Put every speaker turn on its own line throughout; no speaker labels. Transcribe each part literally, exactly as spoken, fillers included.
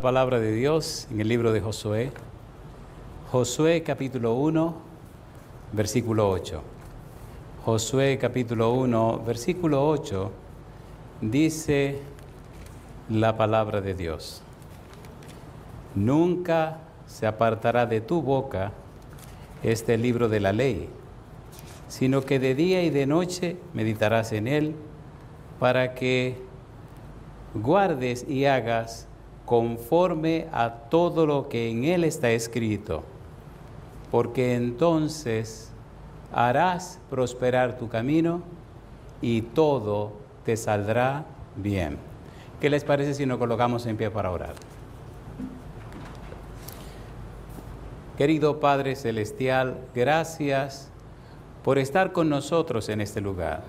Palabra de Dios en el libro de Josué, Josué capítulo uno, versículo ocho. Josué capítulo uno, versículo ocho, dice la palabra de Dios: Nunca se apartará de tu boca este libro de la ley, sino que de día y de noche meditarás en él, para que guardes y hagas conforme a todo lo que en él está escrito, porque entonces harás prosperar tu camino y todo te saldrá bien. ¿Qué les parece si nos colocamos en pie para orar? Querido Padre Celestial, gracias por estar con nosotros en este lugar.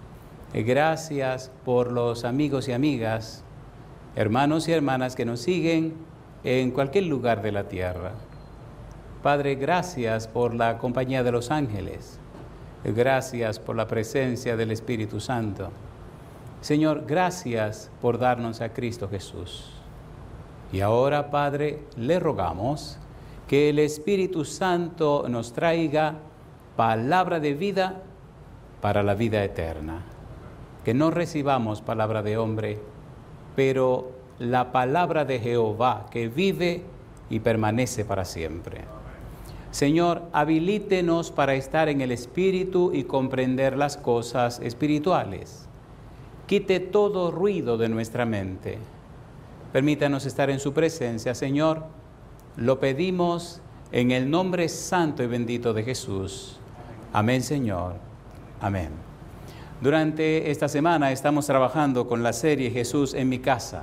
Gracias por los amigos y amigas, hermanos y hermanas que nos siguen en cualquier lugar de la tierra. Padre, gracias por la compañía de los ángeles. Gracias por la presencia del Espíritu Santo. Señor, gracias por darnos a Cristo Jesús. Y ahora, Padre, le rogamos que el Espíritu Santo nos traiga palabra de vida para la vida eterna. Que no recibamos palabra de hombre, pero la palabra de Jehová que vive y permanece para siempre. Señor, habilítenos para estar en el Espíritu y comprender las cosas espirituales. Quite todo ruido de nuestra mente. Permítanos estar en su presencia, Señor. Lo pedimos en el nombre santo y bendito de Jesús. Amén, Señor. Amén. Durante esta semana estamos trabajando con la serie Jesús en mi casa.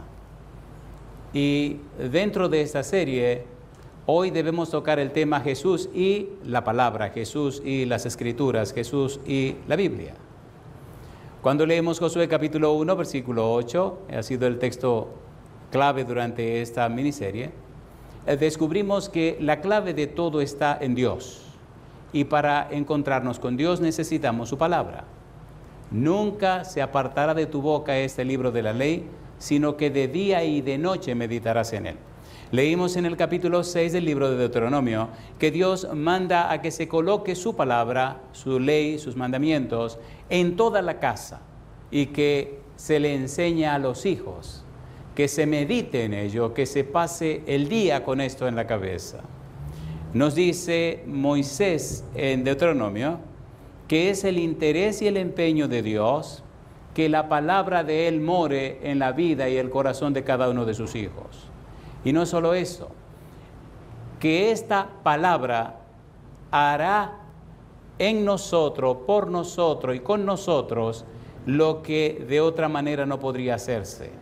Y dentro de esta serie, hoy debemos tocar el tema Jesús y la palabra, Jesús y las Escrituras, Jesús y la Biblia. Cuando leemos Josué capítulo uno, versículo ocho, ha sido el texto clave durante esta miniserie, descubrimos que la clave de todo está en Dios. Y para encontrarnos con Dios necesitamos su palabra. Nunca se apartará de tu boca este libro de la ley, sino que de día y de noche meditarás en él. Leímos en el capítulo seis del libro de Deuteronomio que Dios manda a que se coloque su palabra, su ley, sus mandamientos en toda la casa y que se le enseña a los hijos, que se medite en ello, que se pase el día con esto en la cabeza. Nos dice Moisés en Deuteronomio que es el interés y el empeño de Dios que la palabra de Él more en la vida y el corazón de cada uno de sus hijos. Y no solo eso, que esta palabra hará en nosotros, por nosotros y con nosotros lo que de otra manera no podría hacerse.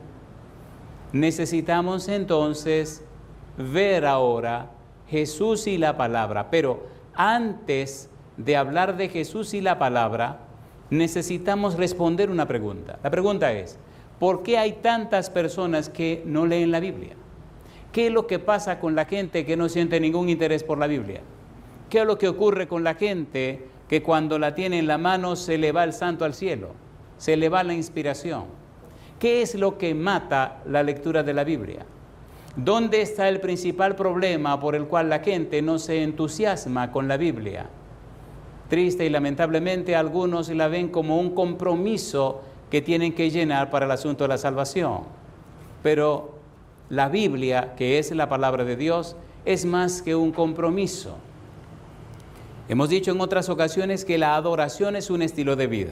Necesitamos entonces ver ahora Jesús y la palabra, pero antes de hablar de Jesús y la palabra, necesitamos responder una pregunta. La pregunta es, ¿por qué hay tantas personas que no leen la Biblia? ¿Qué es lo que pasa con la gente que no siente ningún interés por la Biblia? ¿Qué es lo que ocurre con la gente que cuando la tiene en la mano se le va el santo al cielo? Se le va la inspiración. ¿Qué es lo que mata la lectura de la Biblia? ¿Dónde está el principal problema por el cual la gente no se entusiasma con la Biblia? Triste y lamentablemente algunos la ven como un compromiso que tienen que llenar para el asunto de la salvación. Pero la Biblia, que es la palabra de Dios, es más que un compromiso. Hemos dicho en otras ocasiones que la adoración es un estilo de vida.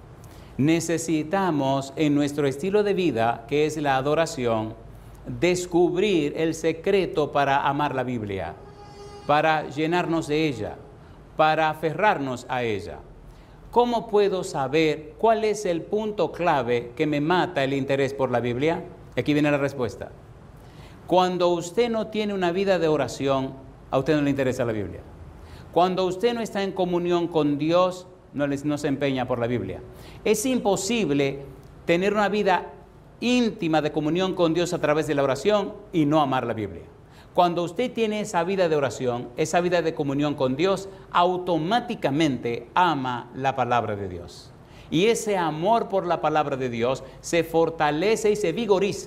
Necesitamos en nuestro estilo de vida, que es la adoración, descubrir el secreto para amar la Biblia, para llenarnos de ella, para aferrarnos a ella. ¿Cómo puedo saber cuál es el punto clave que me mata el interés por la Biblia? Aquí viene la respuesta. Cuando usted no tiene una vida de oración, a usted no le interesa la Biblia. Cuando usted no está en comunión con Dios, no, les, no se empeña por la Biblia. Es imposible tener una vida íntima de comunión con Dios a través de la oración y no amar la Biblia. Cuando usted tiene esa vida de oración, esa vida de comunión con Dios, automáticamente ama la palabra de Dios. Y ese amor por la palabra de Dios se fortalece y se vigoriza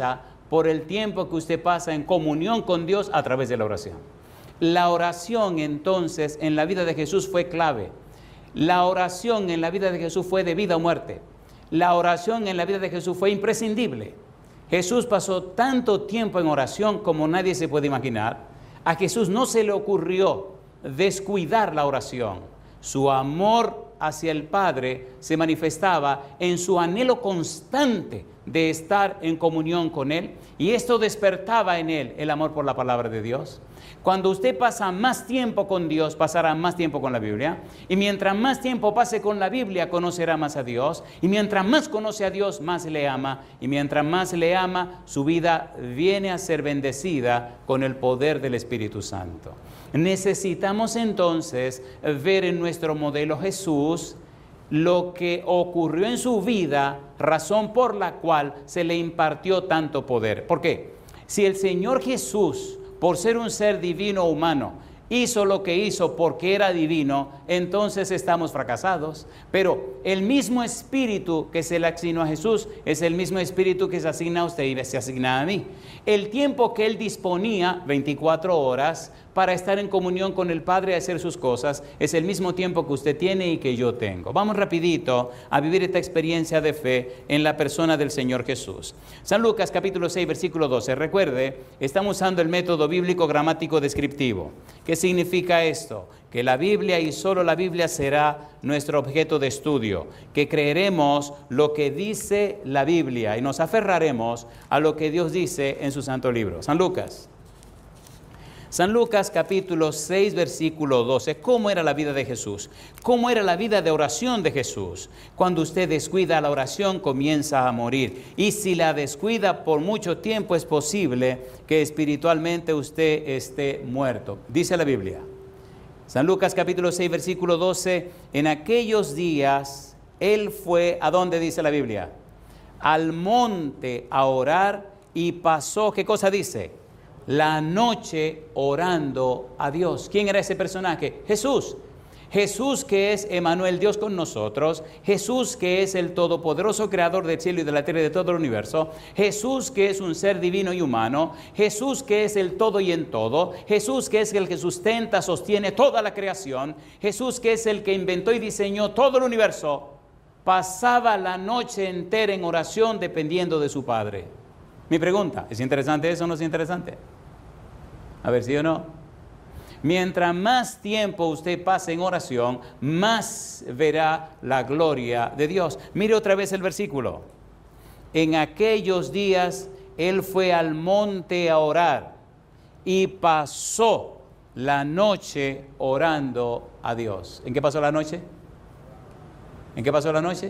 por el tiempo que usted pasa en comunión con Dios a través de la oración. La oración entonces en la vida de Jesús fue clave. La oración en la vida de Jesús fue de vida o muerte. La oración en la vida de Jesús fue imprescindible. Jesús pasó tanto tiempo en oración como nadie se puede imaginar. A Jesús no se le ocurrió descuidar la oración. Su amor hacia el Padre se manifestaba en su anhelo constante de estar en comunión con Él, y esto despertaba en Él el amor por la palabra de Dios. Cuando usted pasa más tiempo con Dios, pasará más tiempo con la Biblia, y mientras más tiempo pase con la Biblia, conocerá más a Dios, y mientras más conoce a Dios, más le ama, y mientras más le ama, su vida viene a ser bendecida con el poder del Espíritu Santo. Necesitamos entonces ver en nuestro modelo Jesús lo que ocurrió en su vida, razón por la cual se le impartió tanto poder. ¿Por qué? Si el Señor Jesús, por ser un ser divino humano, hizo lo que hizo porque era divino, entonces estamos fracasados. Pero el mismo espíritu que se le asignó a Jesús es el mismo espíritu que se asigna a usted y se asigna a mí. El tiempo que Él disponía, veinticuatro horas, para estar en comunión con el Padre y hacer sus cosas, es el mismo tiempo que usted tiene y que yo tengo. Vamos rapidito a vivir esta experiencia de fe en la persona del Señor Jesús. San Lucas capítulo seis, versículo doce. Recuerde, estamos usando el método bíblico gramático descriptivo. ¿Qué significa esto? Que la Biblia y solo la Biblia será nuestro objeto de estudio, que creeremos lo que dice la Biblia y nos aferraremos a lo que Dios dice en su santo libro. San Lucas. San Lucas capítulo seis, versículo doce. ¿Cómo era la vida de Jesús? ¿Cómo era la vida de oración de Jesús? Cuando usted descuida la oración, comienza a morir. Y si la descuida por mucho tiempo, es posible que espiritualmente usted esté muerto. Dice la Biblia. San Lucas capítulo seis, versículo doce. En aquellos días, Él fue, ¿a dónde dice la Biblia? Al monte a orar y pasó, ¿qué cosa dice? La noche orando a Dios. ¿Quién era ese personaje? Jesús. Jesús, que es Emmanuel, Dios con nosotros. Jesús, que es el todopoderoso creador del cielo y de la tierra y de todo el universo. Jesús, que es un ser divino y humano. Jesús, que es el todo y en todo. Jesús, que es el que sustenta, sostiene toda la creación. Jesús, que es el que inventó y diseñó todo el universo. Pasaba la noche entera en oración dependiendo de su Padre. Mi pregunta, ¿es interesante eso o no es interesante? A ver, ¿sí o no? Mientras más tiempo usted pase en oración, más verá la gloria de Dios. Mire otra vez el versículo. En aquellos días, Él fue al monte a orar y pasó la noche orando a Dios. ¿En qué pasó la noche? ¿En qué pasó la noche?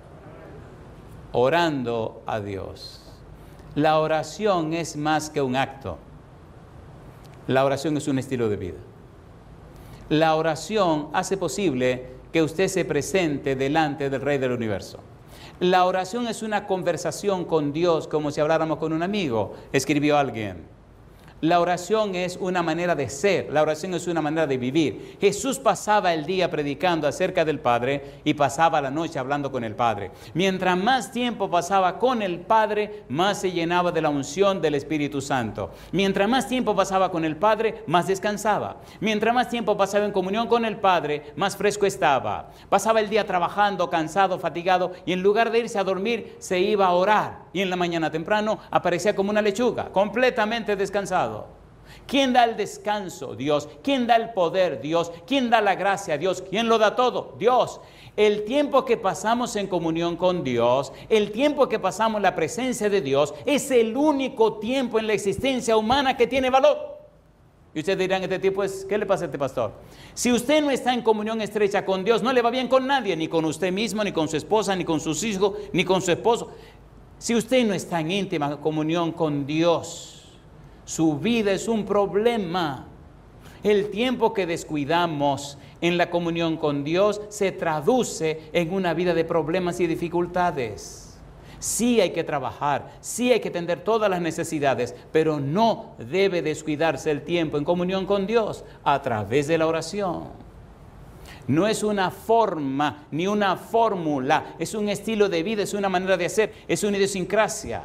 Orando a Dios. La oración es más que un acto. La oración es un estilo de vida. La oración hace posible que usted se presente delante del Rey del Universo. La oración es una conversación con Dios como si habláramos con un amigo, escribió alguien. La oración es una manera de ser, la oración es una manera de vivir. Jesús pasaba el día predicando acerca del Padre y pasaba la noche hablando con el Padre. Mientras más tiempo pasaba con el Padre, más se llenaba de la unción del Espíritu Santo. Mientras más tiempo pasaba con el Padre, más descansaba. Mientras más tiempo pasaba en comunión con el Padre, más fresco estaba. Pasaba el día trabajando, cansado, fatigado, y en lugar de irse a dormir, se iba a orar. Y en la mañana temprano aparecía como una lechuga, completamente descansado. ¿Quién da el descanso? Dios. ¿Quién da el poder? Dios. ¿Quién da la gracia? Dios. ¿Quién lo da todo? Dios. El tiempo que pasamos en comunión con Dios, el tiempo que pasamos en la presencia de Dios, es el único tiempo en la existencia humana que tiene valor. Y ustedes dirán, este tipo es, ¿qué le pasa a este pastor? Si usted no está en comunión estrecha con Dios, no le va bien con nadie, ni con usted mismo, ni con su esposa, ni con sus hijos, ni con su esposo. Si usted no está en íntima comunión con Dios, su vida es un problema. El tiempo que descuidamos en la comunión con Dios se traduce en una vida de problemas y dificultades. Sí hay que trabajar, sí hay que atender todas las necesidades, pero no debe descuidarse el tiempo en comunión con Dios a través de la oración. No es una forma ni una fórmula, es un estilo de vida, es una manera de hacer, es una idiosincrasia.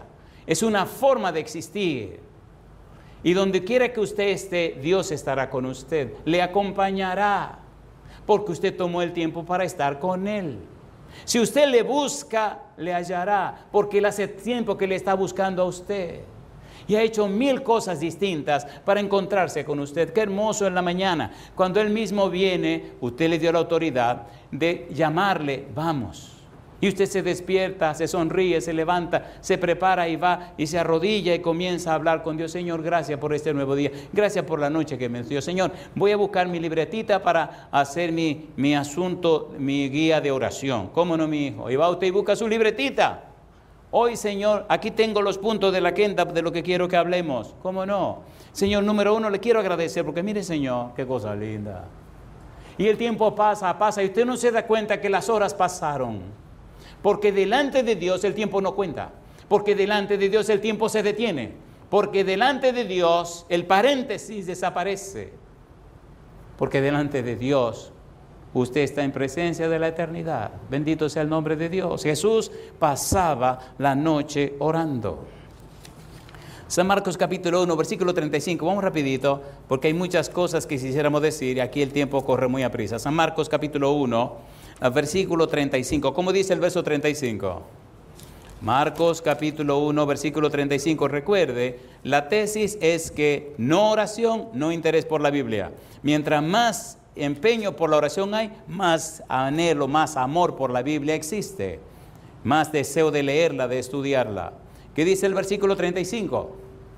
Es una forma de existir. Y donde quiera que usted esté, Dios estará con usted. Le acompañará. Porque usted tomó el tiempo para estar con Él. Si usted le busca, le hallará. Porque Él hace tiempo que le está buscando a usted. Y ha hecho mil cosas distintas para encontrarse con usted. Qué hermoso en la mañana. Cuando Él mismo viene, usted le dio la autoridad de llamarle, vamos. Y usted se despierta, se sonríe, se levanta, se prepara y va y se arrodilla y comienza a hablar con Dios. Señor, gracias por este nuevo día. Gracias por la noche que me dio. Señor, voy a buscar mi libretita para hacer mi, mi asunto, mi guía de oración. ¿Cómo no, mi hijo? Y va usted y busca su libretita. Hoy, Señor, aquí tengo los puntos de la agenda de lo que quiero que hablemos. ¿Cómo no? Señor, número uno, le quiero agradecer porque mire, Señor, qué cosa linda. Y el tiempo pasa, pasa y usted no se da cuenta que las horas pasaron. Porque delante de Dios el tiempo no cuenta. Porque delante de Dios el tiempo se detiene. Porque delante de Dios el paréntesis desaparece. Porque delante de Dios usted está en presencia de la eternidad. Bendito sea el nombre de Dios. Jesús pasaba la noche orando. San Marcos capítulo uno, versículo treinta y cinco. Vamos rapidito, porque hay muchas cosas que quisiéramos decir y aquí el tiempo corre muy aprisa. San Marcos capítulo uno, versículo treinta y cinco. ¿Cómo dice el verso treinta y cinco? Marcos capítulo uno, versículo treinta y cinco. Recuerde, la tesis es que no oración, no interés por la Biblia. Mientras más empeño por la oración hay, más anhelo, más amor por la Biblia existe. Más deseo de leerla, de estudiarla. ¿Qué dice el versículo treinta y cinco?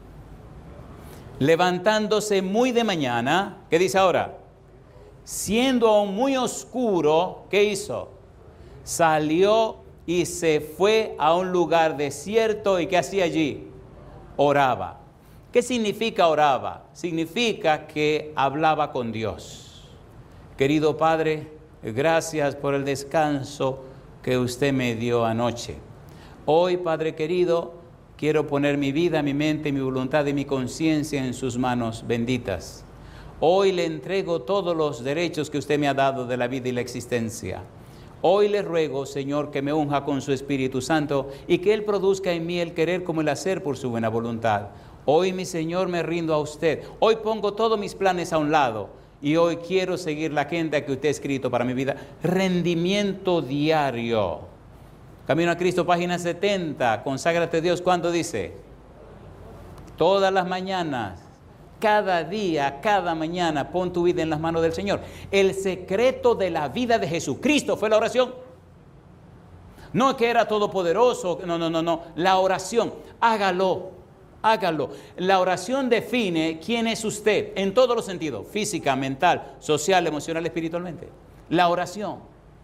Levantándose muy de mañana, ¿qué dice ahora? Siendo aún muy oscuro, ¿qué hizo? Salió y se fue a un lugar desierto. ¿Y qué hacía allí? Oraba. ¿Qué significa oraba? Significa que hablaba con Dios. Querido Padre, gracias por el descanso que usted me dio anoche. Hoy, Padre querido, quiero poner mi vida, mi mente, mi voluntad y mi conciencia en sus manos benditas. Hoy le entrego todos los derechos que usted me ha dado de la vida y la existencia. Hoy le ruego, Señor, que me unja con su Espíritu Santo y que Él produzca en mí el querer como el hacer por su buena voluntad. Hoy, mi Señor, me rindo a usted. Hoy pongo todos mis planes a un lado y hoy quiero seguir la agenda que usted ha escrito para mi vida. Rendimiento diario. Camino a Cristo, página setenta. Conságrate a Dios. ¿Cuándo dice? Todas las mañanas. Cada día, cada mañana, pon tu vida en las manos del Señor. El secreto de la vida de Jesucristo fue la oración. No que era todopoderoso, no, no, no, no. La oración, hágalo, hágalo. La oración define quién es usted en todos los sentidos, física, mental, social, emocional, espiritualmente. La oración.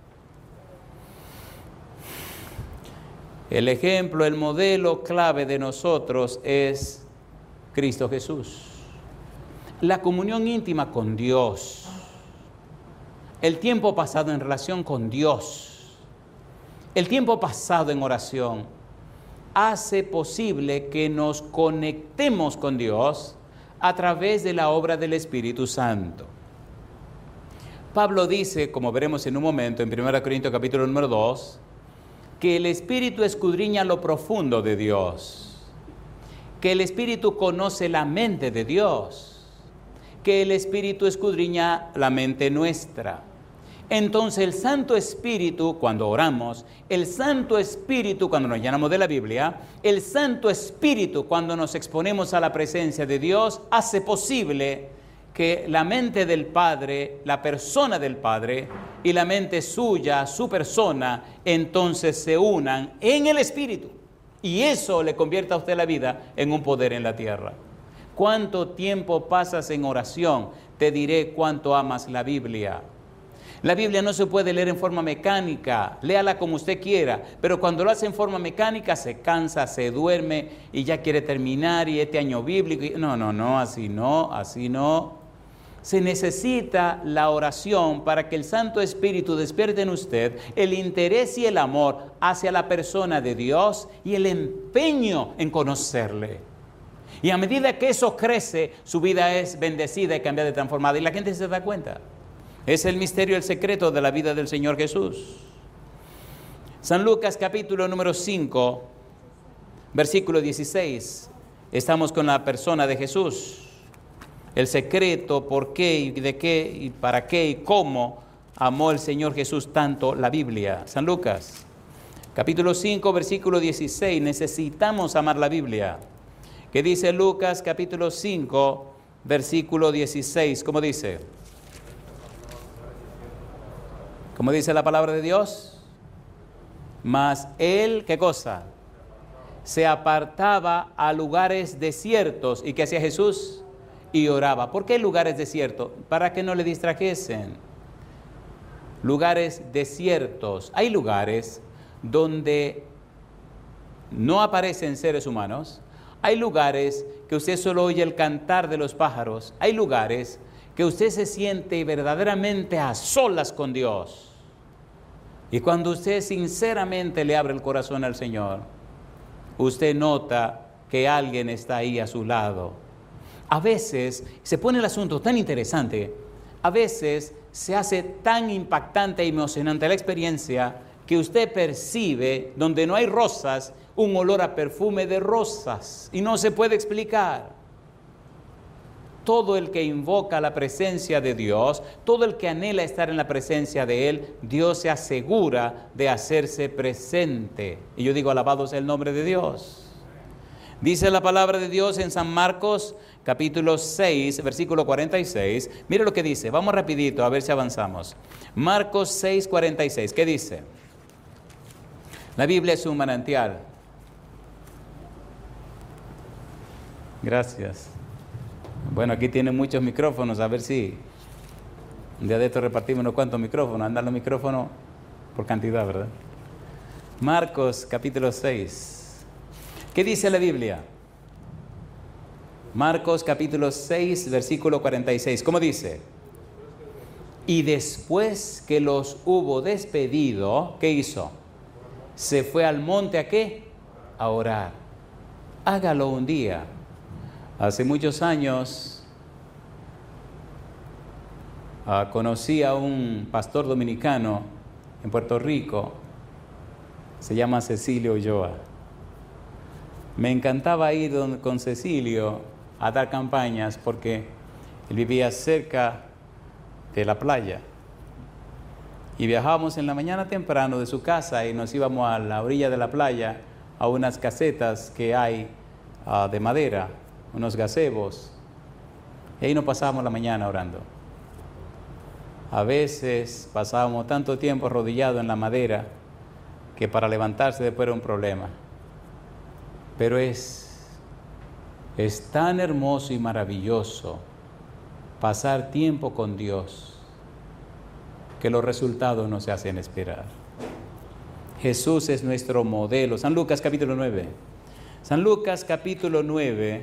El ejemplo, el modelo clave de nosotros es Cristo Jesús. La comunión íntima con Dios, el tiempo pasado en relación con Dios, el tiempo pasado en oración, hace posible que nos conectemos con Dios a través de la obra del Espíritu Santo. Pablo dice, como veremos en un momento, en primera Corintios capítulo número dos, que el Espíritu escudriña lo profundo de Dios, que el Espíritu conoce la mente de Dios, que el Espíritu escudriña la mente nuestra. Entonces el Santo Espíritu, cuando oramos, el Santo Espíritu, cuando nos llenamos de la Biblia, el Santo Espíritu, cuando nos exponemos a la presencia de Dios, hace posible que la mente del Padre, la persona del Padre y la mente suya, su persona, entonces se unan en el Espíritu. Y eso le convierte a usted la vida en un poder en la tierra. ¿Cuánto tiempo pasas en oración? Te diré cuánto amas la Biblia. La Biblia no se puede leer en forma mecánica, léala como usted quiera, pero cuando lo hace en forma mecánica se cansa, se duerme y ya quiere terminar y este año bíblico. No, no, no, así no, así no. Se necesita la oración para que el Santo Espíritu despierte en usted el interés y el amor hacia la persona de Dios y el empeño en conocerle. Y a medida que eso crece, su vida es bendecida y cambiada y transformada. Y la gente se da cuenta. Es el misterio, el secreto de la vida del Señor Jesús. San Lucas capítulo número cinco, Versículo dieciséis. Estamos con la persona de Jesús. El secreto, por qué y de qué y para qué y cómo amó el Señor Jesús tanto la Biblia. San Lucas, capítulo cinco, versículo dieciséis. Necesitamos amar la Biblia. ¿Qué dice Lucas, capítulo cinco, versículo dieciséis? ¿Cómo dice? ¿Cómo dice la palabra de Dios? Mas él, ¿qué cosa? Se apartaba a lugares desiertos. ¿Y qué hacía Jesús? Y oraba. ¿Por qué lugares desiertos? Para que no le distrajesen. Lugares desiertos. Hay lugares donde no aparecen seres humanos. Hay lugares que usted solo oye el cantar de los pájaros. Hay lugares que usted se siente verdaderamente a solas con Dios. Y cuando usted sinceramente le abre el corazón al Señor, usted nota que alguien está ahí a su lado. A veces se pone el asunto tan interesante, a veces se hace tan impactante e emocionante la experiencia que usted percibe, donde no hay rosas, un olor a perfume de rosas y no se puede explicar. Todo el que invoca la presencia de Dios, todo el que anhela estar en la presencia de Él, Dios se asegura de hacerse presente. Y yo digo, alabado sea el nombre de Dios. Dice la palabra de Dios en San Marcos, capítulo seis, versículo cuarenta y seis. Mire lo que dice, vamos rapidito a ver si avanzamos. Marcos seis, cuarenta y seis, ¿qué dice? La Biblia es un manantial. Gracias. Bueno, aquí tienen muchos micrófonos, a ver si un día de esto repartimos unos cuantos micrófonos, andan los micrófonos por cantidad, ¿verdad? Marcos capítulo seis. ¿Qué dice la Biblia? Marcos capítulo seis, versículo cuarenta y seis. ¿Cómo dice? Y después que los hubo despedido, ¿qué hizo? Se fue al monte, ¿a qué? A orar. Hágalo un día. Hace muchos años uh, conocí a un pastor dominicano en Puerto Rico, se llama Cecilio Ulloa. Me encantaba ir don, con Cecilio a dar campañas porque él vivía cerca de la playa. Y viajábamos en la mañana temprano de su casa y nos íbamos a la orilla de la playa a unas casetas que hay uh, de madera, unos gazebos, y ahí nos pasábamos la mañana orando. A veces pasábamos tanto tiempo arrodillado en la madera que para levantarse después era un problema. Pero es, es tan hermoso y maravilloso pasar tiempo con Dios que los resultados no se hacen esperar. Jesús es nuestro modelo. San Lucas capítulo nueve. San Lucas capítulo nueve,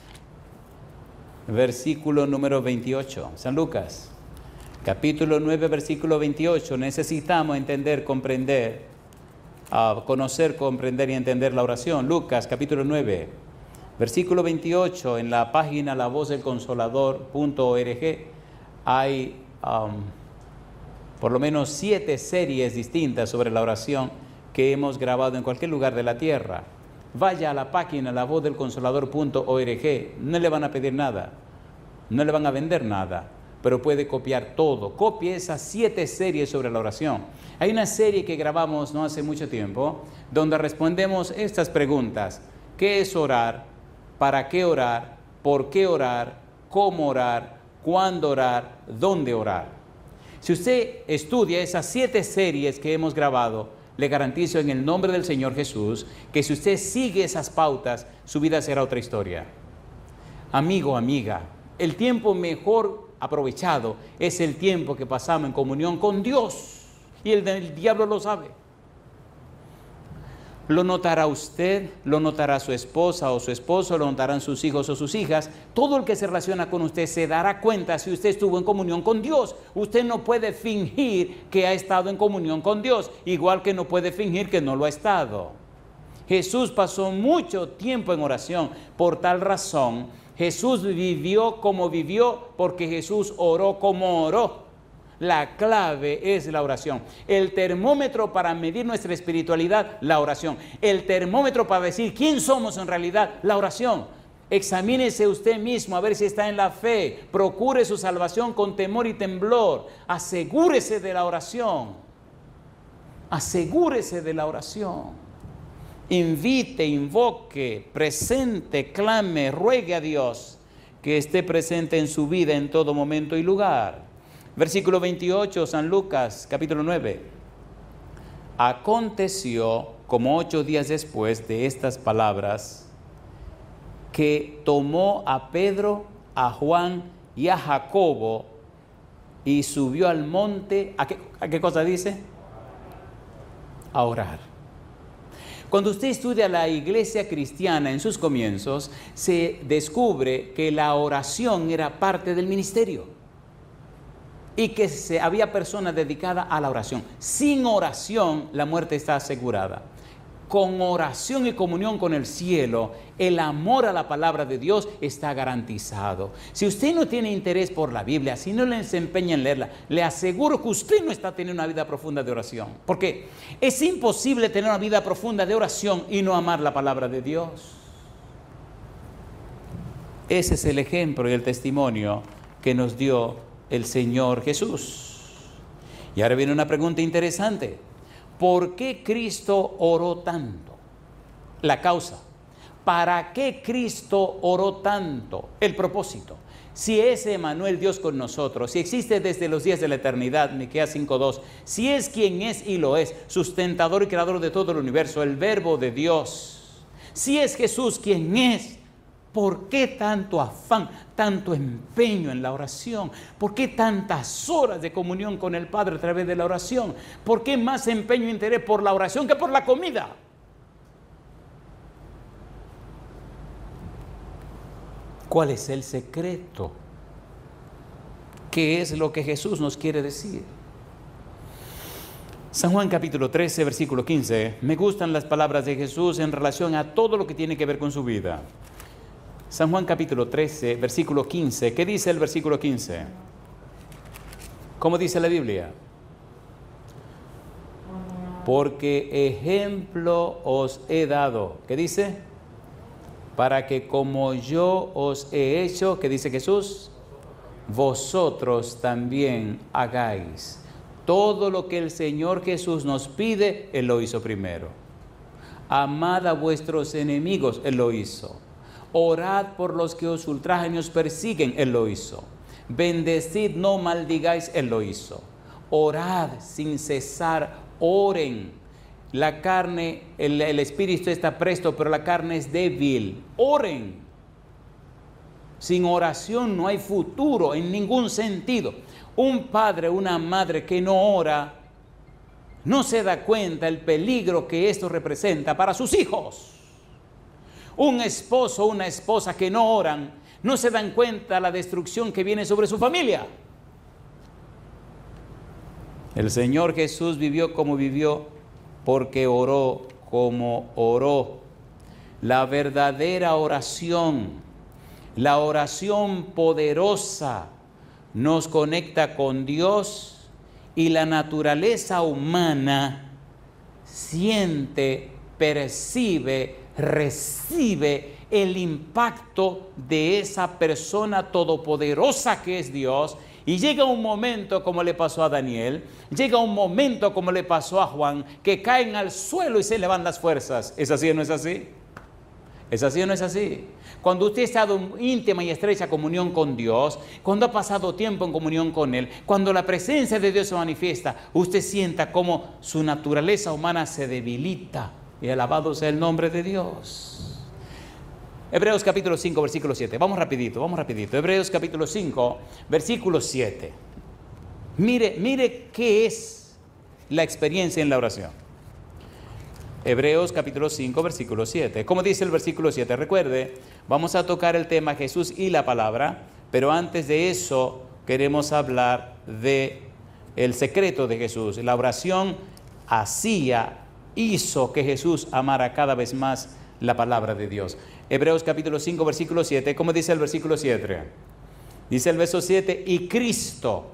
versículo número veintiocho. San Lucas, capítulo nueve, versículo veintiocho. Necesitamos entender, comprender, uh, conocer, comprender y entender la oración. Lucas, capítulo nueve, versículo veintiocho. En la página la voz del consolador punto org hay um, por lo menos siete series distintas sobre la oración que hemos grabado en cualquier lugar de la tierra. Vaya a la página la voz del consolador punto org, no le van a pedir nada, no le van a vender nada, pero puede copiar todo. Copie esas siete series sobre la oración. Hay una serie que grabamos no hace mucho tiempo, donde respondemos estas preguntas: ¿qué es orar? ¿Para qué orar? ¿Por qué orar? ¿Cómo orar? ¿Cuándo orar? ¿Dónde orar? Si usted estudia esas siete series que hemos grabado, le garantizo en el nombre del Señor Jesús que si usted sigue esas pautas, su vida será otra historia. Amigo, amiga, el tiempo mejor aprovechado es el tiempo que pasamos en comunión con Dios. Y el, el diablo lo sabe. Lo notará usted, lo notará su esposa o su esposo, lo notarán sus hijos o sus hijas. Todo el que se relaciona con usted se dará cuenta si usted estuvo en comunión con Dios. Usted no puede fingir que ha estado en comunión con Dios, igual que no puede fingir que no lo ha estado. Jesús pasó mucho tiempo en oración. Por tal razón, Jesús vivió como vivió, porque Jesús oró como oró. La clave es la oración. El termómetro para medir nuestra espiritualidad, la oración. El termómetro para decir quién somos en realidad, la oración. Examínese usted mismo a ver si está en la fe. Procure su salvación con temor y temblor. Asegúrese de la oración. Asegúrese de la oración. Invite, invoque, presente, clame, ruegue a Dios que esté presente en su vida en todo momento y lugar. Versículo veintiocho, San Lucas, capítulo nueve. Aconteció, como ocho días después de estas palabras, que tomó a Pedro, a Juan y a Jacobo y subió al monte. ¿A qué, a qué cosa dice? A orar. Cuando usted estudia la iglesia cristiana en sus comienzos, se descubre que la oración era parte del ministerio y que se, había personas dedicadas a la oración. Sin oración, la muerte está asegurada. Con oración y comunión con el cielo, el amor a la palabra de Dios está garantizado. Si usted no tiene interés por la Biblia, si no le desempeña en leerla, le aseguro que usted no está teniendo una vida profunda de oración. ¿Por qué? Es imposible tener una vida profunda de oración y no amar la palabra de Dios. Ese es el ejemplo y el testimonio que nos dio el Señor Jesús. Y ahora viene una pregunta interesante. ¿Por qué Cristo oró tanto? La causa. ¿Para qué Cristo oró tanto? El propósito. Si es Emmanuel, Dios con nosotros, si existe desde los días de la eternidad, Miqueas cinco dos, si es quien es y lo es, sustentador y creador de todo el universo, el verbo de Dios, si es Jesús quien es, ¿por qué tanto afán, tanto empeño en la oración? ¿Por qué tantas horas de comunión con el Padre a través de la oración? ¿Por qué más empeño e interés por la oración que por la comida? ¿Cuál es el secreto? ¿Qué es lo que Jesús nos quiere decir? San Juan capítulo trece, versículo quince. Me gustan las palabras de Jesús en relación a todo lo que tiene que ver con su vida. San Juan capítulo trece, versículo quince. ¿Qué dice el versículo quince? ¿Cómo dice la Biblia? Porque ejemplo os he dado. ¿Qué dice? Para que como yo os he hecho, ¿qué dice Jesús? Vosotros también hagáis. Todo lo que el Señor Jesús nos pide, Él lo hizo primero. Amad a vuestros enemigos, Él lo hizo. Orad por los que os ultrajan y os persiguen, Él lo hizo. Bendecid, no maldigáis, Él lo hizo. Orad sin cesar, oren. La carne, el, el espíritu está presto, pero la carne es débil. Oren. Sin oración no hay futuro en ningún sentido. Un padre, una madre que no ora, no se da cuenta el peligro que esto representa para sus hijos. Un esposo o una esposa que no oran, no se dan cuenta la destrucción que viene sobre su familia. El Señor Jesús vivió como vivió porque oró como oró. La verdadera oración, la oración poderosa, nos conecta con Dios y la naturaleza humana siente, percibe, recibe el impacto de esa persona todopoderosa que es Dios. Y llega un momento como le pasó a Daniel, llega un momento como le pasó a Juan, que caen al suelo y se le van las fuerzas. ¿Es así o no es así? ¿Es así o no es así? Cuando usted ha estado en íntima y estrecha comunión con Dios, cuando ha pasado tiempo en comunión con Él, cuando la presencia de Dios se manifiesta, usted sienta como su naturaleza humana se debilita. Y alabado sea el nombre de Dios. Hebreos capítulo cinco, versículo siete. Vamos rapidito, vamos rapidito. Hebreos capítulo cinco, versículo siete. Mire, mire qué es la experiencia en la oración. Hebreos capítulo cinco, versículo siete. ¿Cómo dice el versículo siete? Recuerde, vamos a tocar el tema Jesús y la palabra, pero antes de eso queremos hablar de el secreto de Jesús. La oración hacía, hizo que Jesús amara cada vez más la palabra de Dios. Hebreos capítulo cinco, versículo siete. ¿Cómo dice el versículo siete? Dice el verso siete, y Cristo,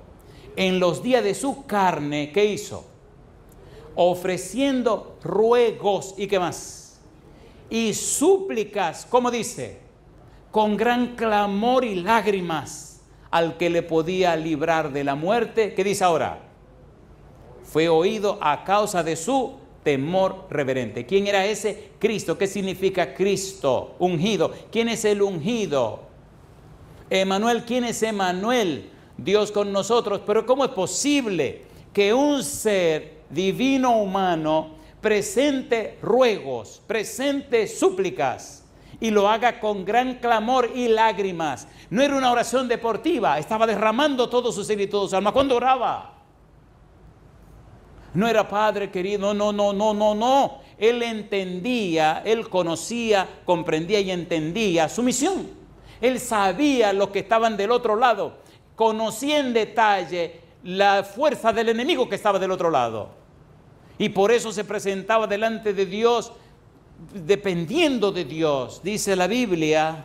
en los días de su carne, ¿qué hizo? Ofreciendo ruegos, ¿y qué más? Y súplicas, ¿cómo dice? Con gran clamor y lágrimas al que le podía librar de la muerte. ¿Qué dice ahora? Fue oído a causa de su temor reverente. ¿Quién era ese? Cristo. ¿Qué significa Cristo? Ungido. ¿Quién es el ungido? Emanuel. ¿Quién es Emanuel? Dios con nosotros. Pero ¿cómo es posible que un ser divino humano presente ruegos, presente súplicas y lo haga con gran clamor y lágrimas? No era una oración deportiva, estaba derramando todo su ser y todo su alma. ¿Cuándo oraba? No era Padre querido, no, no, no, no, no. Él entendía, él conocía, comprendía y entendía su misión. Él sabía los que estaban del otro lado, conocía en detalle la fuerza del enemigo que estaba del otro lado. Y por eso se presentaba delante de Dios, dependiendo de Dios. Dice la Biblia,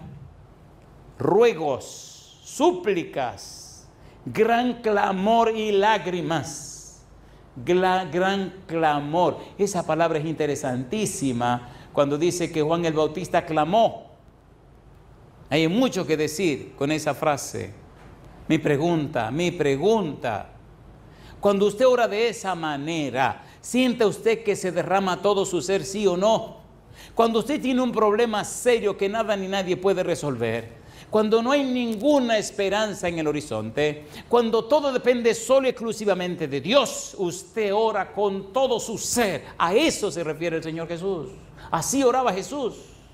ruegos, súplicas, gran clamor y lágrimas. Gran, gran clamor. Esa palabra es interesantísima cuando dice que Juan el Bautista clamó. Hay mucho que decir con esa frase. Mi pregunta, mi pregunta. Cuando usted ora de esa manera, ¿siente usted que se derrama todo su ser, sí o no? Cuando usted tiene un problema serio que nada ni nadie puede resolver, cuando no hay ninguna esperanza en el horizonte, cuando todo depende solo y exclusivamente de Dios, usted ora con todo su ser. A eso se refiere el Señor Jesús. Así oraba Jesús.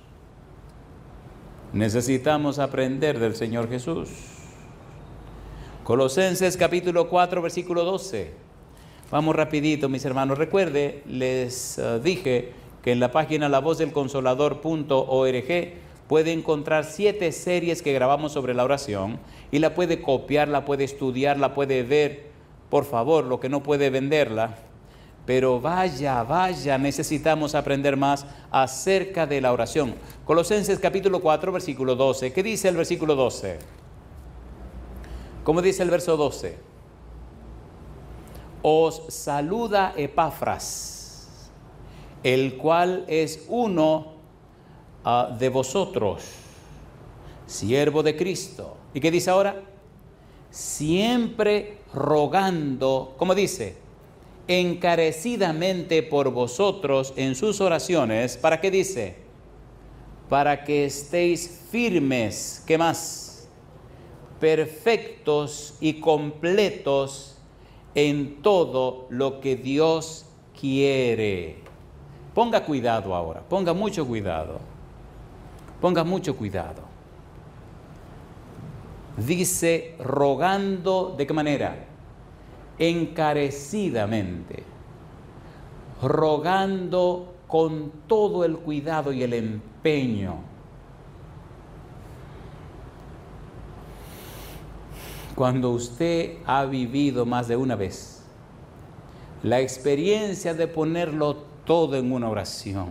Necesitamos aprender del Señor Jesús. Colosenses capítulo cuatro, versículo doce. Vamos rapidito, mis hermanos. Recuerde, les uh, dije que en la página la voz del consolador punto org puede encontrar siete series que grabamos sobre la oración y la puede copiar, la puede estudiar, la puede ver. Por favor, lo que no puede venderla. Pero vaya, vaya, necesitamos aprender más acerca de la oración. Colosenses capítulo cuatro, versículo doce. ¿Qué dice el versículo doce? ¿Cómo dice el verso doce? Os saluda Epafras, el cual es uno uh, de vosotros, siervo de Cristo. ¿Y qué dice ahora? Siempre rogando, ¿cómo dice? Encarecidamente por vosotros en sus oraciones. ¿Para qué dice? Para que estéis firmes. ¿Qué más? Perfectos y completos en todo lo que Dios quiere. Ponga cuidado ahora, ponga mucho cuidado. Ponga mucho cuidado. Dice rogando, ¿de qué manera? Encarecidamente. Rogando con todo el cuidado y el empeño. Cuando usted ha vivido más de una vez la experiencia de ponerlo todo en una oración,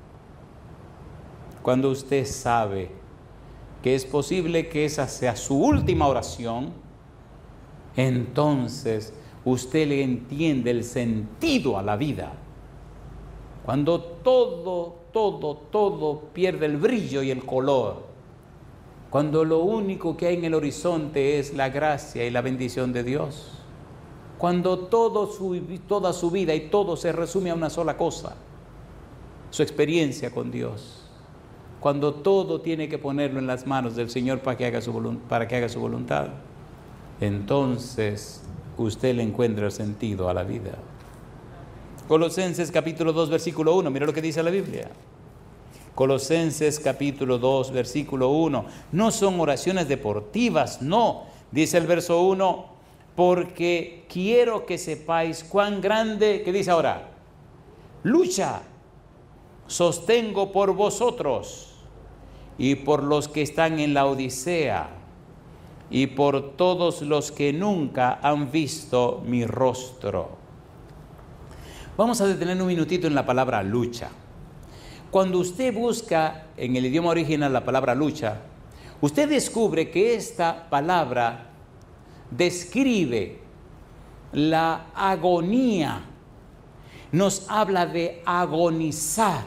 cuando usted sabe que es posible que esa sea su última oración, entonces usted le entiende el sentido a la vida. Cuando todo, todo, todo pierde el brillo y el color. Cuando lo único que hay en el horizonte es la gracia y la bendición de Dios. Cuando todo su, toda su vida y todo se resume a una sola cosa, su experiencia con Dios. Cuando todo tiene que ponerlo en las manos del Señor para que haga su, volunt- para que haga su voluntad, entonces usted le encuentra el sentido a la vida. Colosenses capítulo dos, versículo uno, mira lo que dice la Biblia. Colosenses capítulo dos, versículo uno. No son oraciones deportivas, no. Dice el verso uno, porque quiero que sepáis cuán grande, ¿qué dice ahora? Lucha sostengo por vosotros y por los que están en la Odisea y por todos los que nunca han visto mi rostro. Vamos a detener un minutito en la palabra lucha. Cuando usted busca en el idioma original la palabra lucha, usted descubre que esta palabra describe La agonía nos habla de agonizar.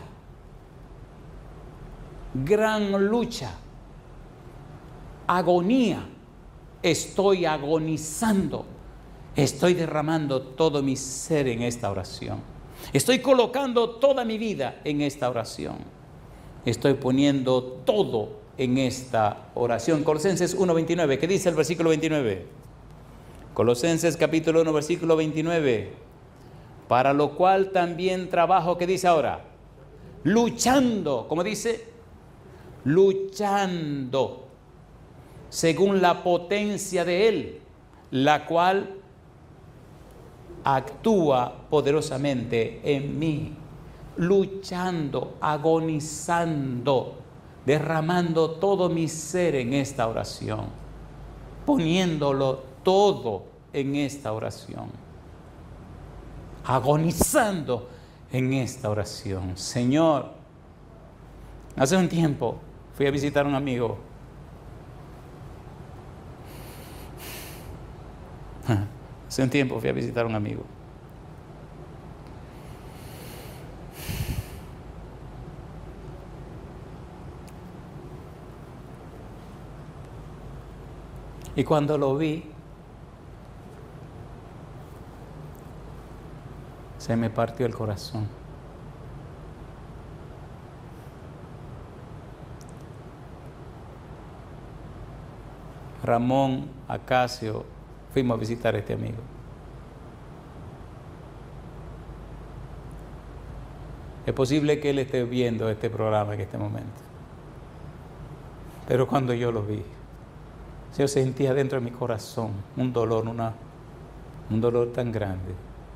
Gran lucha. Agonía. Estoy agonizando. Estoy derramando todo mi ser en esta oración. Estoy colocando toda mi vida en esta oración. Estoy poniendo todo en esta oración. Colosenses uno veintinueve. ¿Qué dice el versículo veintinueve? Colosenses capítulo uno, versículo veintinueve. Para lo cual también trabajo, ¿qué dice ahora? Luchando. ¿Cómo dice? Luchando. Según la potencia de Él, la cual actúa poderosamente en mí. Luchando, agonizando, derramando todo mi ser en esta oración, poniéndolo todo en esta oración, agonizando en esta oración. Señor, hace un tiempo fui a visitar a un amigo. Hace un tiempo fui a visitar a un amigo. Y cuando lo vi, se me partió el corazón. Ramón Acacio, fuimos a visitar a este amigo. Es posible que él esté viendo este programa en este momento. Pero cuando yo lo vi, yo sentía dentro de mi corazón un dolor, una, un dolor tan grande.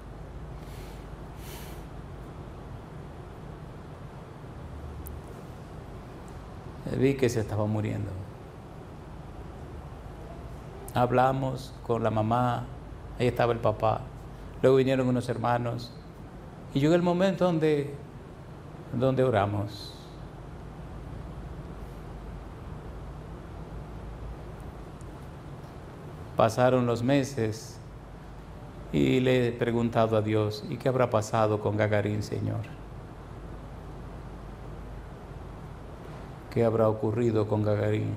Vi que se estaba muriendo. Hablamos con la mamá, ahí estaba el papá, luego vinieron unos hermanos y llegó el momento donde, donde oramos. Pasaron los meses y le he preguntado a Dios, ¿y qué habrá pasado con Gagarin, Señor? ¿Qué habrá ocurrido con Gagarin?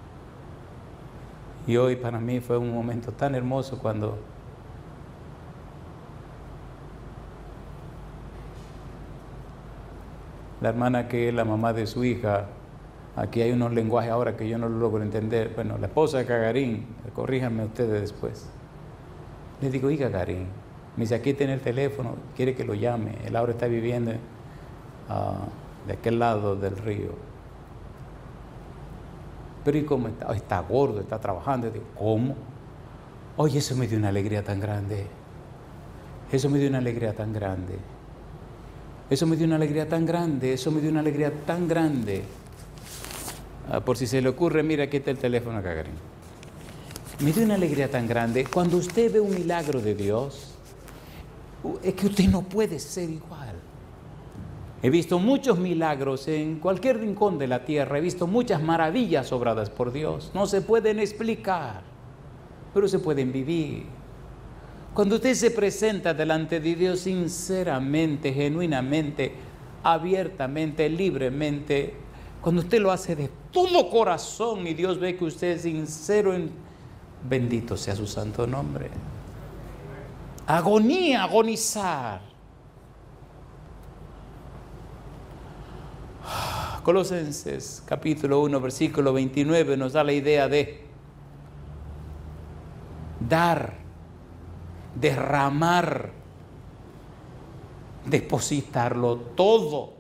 Y hoy para mí fue un momento tan hermoso cuando la hermana que es la mamá de su hija, aquí hay unos lenguajes ahora que yo no lo logro entender, bueno, la esposa de Gagarin, corríjanme ustedes después. Le digo, ¿y Gagarin? Me dice, aquí tiene el teléfono, quiere que lo llame, él ahora está viviendo uh, de aquel lado del río. Pero ¿y cómo está? Oh, está gordo, está trabajando. Yo digo, ¿cómo? Oye, eso me dio una alegría tan grande. Eso me dio una alegría tan grande. Eso me dio una alegría tan grande. Eso me dio una alegría tan grande. Ah, por si se le ocurre, mira, aquí está el teléfono a Gagarin. Me dio una alegría tan grande. Cuando usted ve un milagro de Dios, es que usted no puede ser igual. He visto muchos milagros en cualquier rincón de la tierra. He visto muchas maravillas obradas por Dios. No se pueden explicar, pero se pueden vivir. Cuando usted se presenta delante de Dios sinceramente, genuinamente, abiertamente, libremente, cuando usted lo hace de todo corazón y Dios ve que usted es sincero, en... bendito sea su santo nombre. Agonía, agonizar. Colosenses capítulo uno, versículo veintinueve nos da la idea de dar, derramar, depositarlo todo,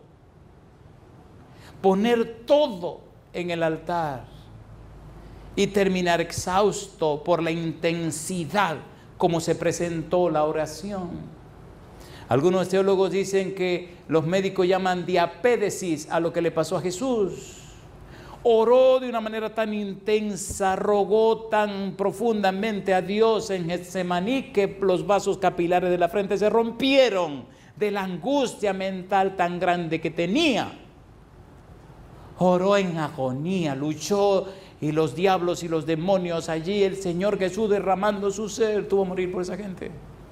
poner todo en el altar y terminar exhausto por la intensidad como se presentó la oración. Algunos teólogos dicen que los médicos llaman diapédesis a lo que le pasó a Jesús. Oró de una manera tan intensa, rogó tan profundamente a Dios en Getsemaní que los vasos capilares de la frente se rompieron de la angustia mental tan grande que tenía. Oró en agonía, luchó y los diablos y los demonios allí, el Señor Jesús derramando su ser, tuvo que morir por esa gente.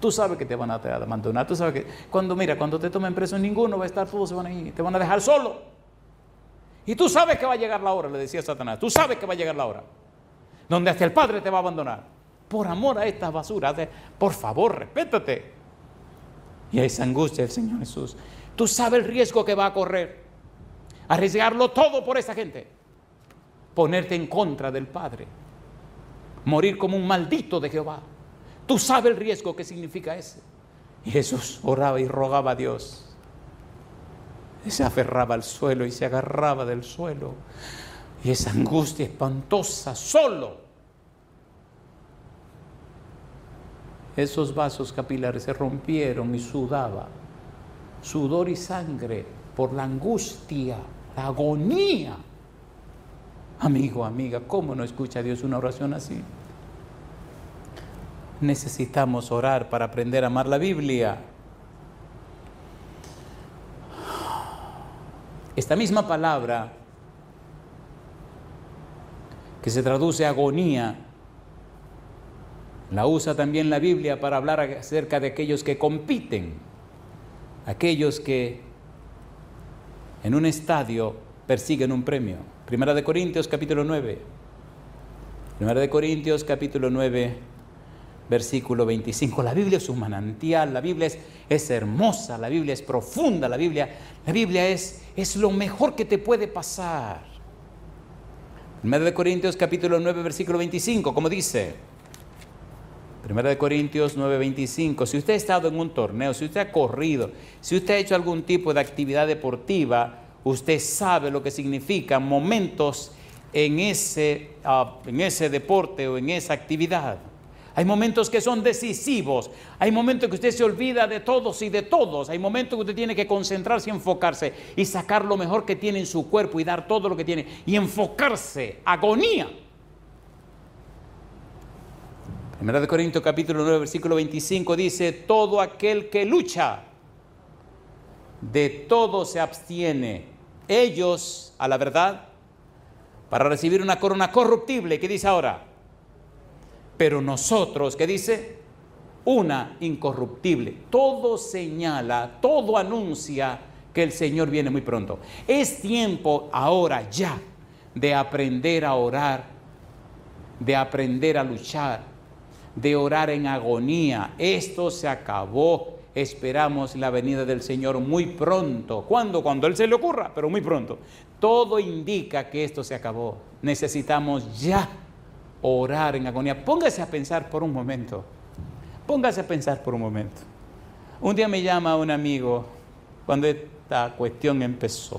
Tú sabes que te van a abandonar. Tú sabes que cuando, mira, cuando te tomen preso, ninguno va a estar, todos se van a ir, te van a dejar solo. Y tú sabes que va a llegar la hora, le decía Satanás. Tú sabes que va a llegar la hora donde hasta el Padre te va a abandonar. Por amor a estas basuras, de, por favor, respétate. Y a esa angustia del Señor Jesús. Tú sabes el riesgo que va a correr. Arriesgarlo todo por esa gente. Ponerte en contra del Padre. Morir como un maldito de Jehová. Tú sabes el riesgo que significa ese. Y Jesús oraba y rogaba a Dios. Y se aferraba al suelo y se agarraba del suelo. Y esa angustia espantosa, solo. Esos vasos capilares se rompieron y sudaba. Sudor y sangre por la angustia, la agonía. Amigo, amiga, ¿cómo no escucha Dios una oración así? Necesitamos orar para aprender a amar la Biblia. Esta misma palabra, que se traduce agonía, la usa también la Biblia para hablar acerca de aquellos que compiten, aquellos que en un estadio persiguen un premio. Primera de Corintios capítulo nueve. Primera de Corintios capítulo nueve, versículo veinticinco. La Biblia es un manantial, la Biblia es, es hermosa, la Biblia es profunda, la Biblia, la Biblia es, es lo mejor que te puede pasar. Primera de Corintios capítulo nueve, versículo veinticinco, como dice. Primera de Corintios nueve, veinticinco. Si usted ha estado en un torneo, si usted ha corrido, si usted ha hecho algún tipo de actividad deportiva, usted sabe lo que significan momentos en ese, uh, en ese deporte o en esa actividad. Hay momentos que son decisivos. Hay momentos que usted se olvida de todos y de todos. Hay momentos que usted tiene que concentrarse y enfocarse y sacar lo mejor que tiene en su cuerpo y dar todo lo que tiene y enfocarse. Agonía. Primera de Corintios capítulo nueve, versículo veinticinco dice: todo aquel que lucha, de todo se abstiene. Ellos, a la verdad, para recibir una corona corruptible. ¿Qué dice ahora? Pero nosotros, ¿qué dice? Una incorruptible. Todo señala, todo anuncia que el Señor viene muy pronto. Es tiempo ahora ya de aprender a orar, de aprender a luchar, de orar en agonía. Esto se acabó. Esperamos la venida del Señor muy pronto. ¿Cuándo? Cuando Él se le ocurra, pero muy pronto. Todo indica que esto se acabó. Necesitamos ya orar en agonía. Póngase a pensar por un momento. Póngase a pensar por un momento. Un día me llama un amigo cuando esta cuestión empezó.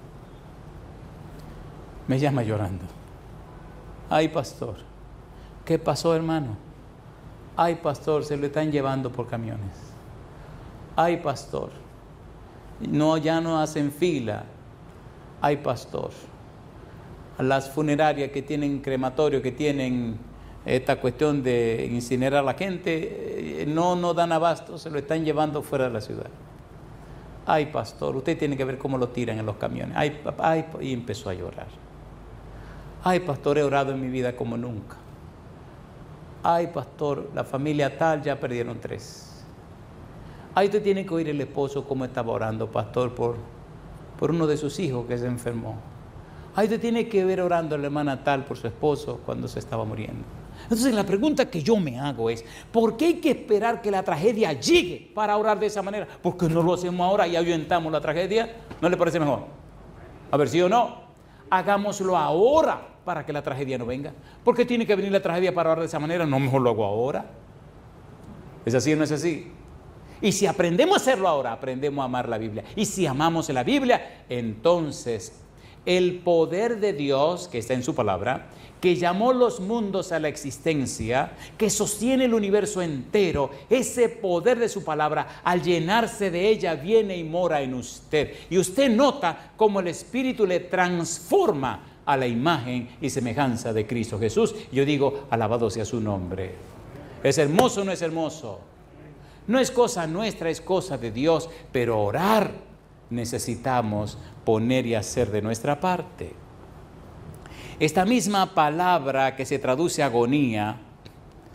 Me llama llorando. Ay, pastor, ¿qué pasó, hermano? Ay, pastor, se lo están llevando por camiones. Ay, pastor, no, ya no hacen fila. Ay, pastor, las funerarias que tienen crematorio, que tienen esta cuestión de incinerar a la gente, no, no dan abasto, se lo están llevando fuera de la ciudad. Ay, pastor, usted tiene que ver cómo lo tiran en los camiones. Ay, ay, y empezó a llorar. Ay, pastor, he orado en mi vida como nunca. Ay, pastor, la familia tal ya perdieron tres. Ay, usted tiene que oír el esposo cómo estaba orando, pastor, por, por uno de sus hijos que se enfermó. Ay, usted tiene que ver orando a la hermana tal por su esposo cuando se estaba muriendo. Entonces la pregunta que yo me hago es, ¿por qué hay que esperar que la tragedia llegue para orar de esa manera? ¿Por qué no lo hacemos ahora y ahuyentamos la tragedia? ¿No le parece mejor? A ver, ¿sí o no? Hagámoslo ahora para que la tragedia no venga. ¿Por qué tiene que venir la tragedia para orar de esa manera? No, mejor lo hago ahora. ¿Es así o no es así? Y si aprendemos a hacerlo ahora, aprendemos a amar la Biblia. Y si amamos la Biblia, entonces el poder de Dios que está en su palabra, que llamó los mundos a la existencia, que sostiene el universo entero, ese poder de su palabra, al llenarse de ella, viene y mora en usted. Y usted nota cómo el Espíritu le transforma a la imagen y semejanza de Cristo Jesús. Yo digo, alabado sea su nombre. ¿Es hermoso o no es hermoso? No es cosa nuestra, es cosa de Dios, pero orar necesitamos poner y hacer de nuestra parte. Esta misma palabra que se traduce agonía